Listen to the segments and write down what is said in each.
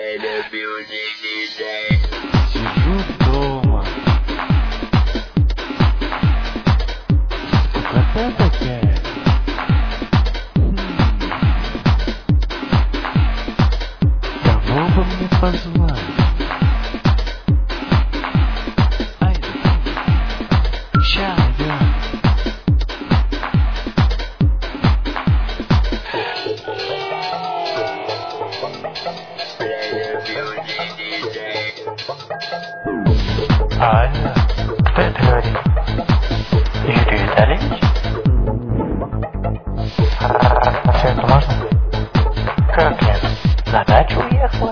Сижу дома. Скукота такая. Кого бы мне позвать? Ай, ща идём. Алло, кто это говорит? Юрий Витальевич? Все это можно? Как нет? На дачу уехала?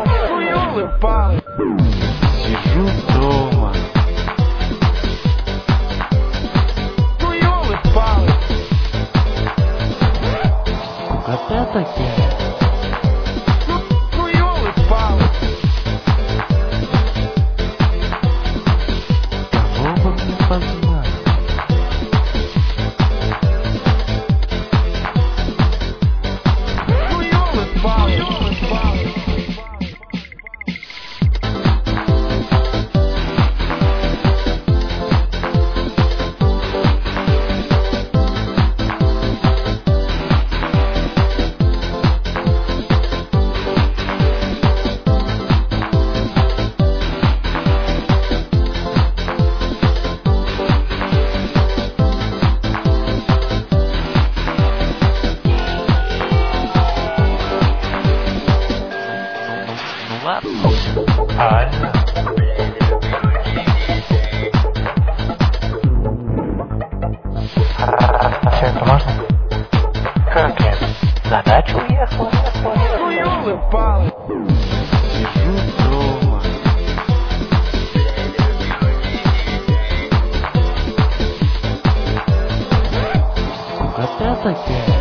Сижу дома. Скукота такая. Кого бы мне позвать? Ну ладно. Алло. Все это можно? Как нет? На дачу уехала? Сижу дома. Скукота такая.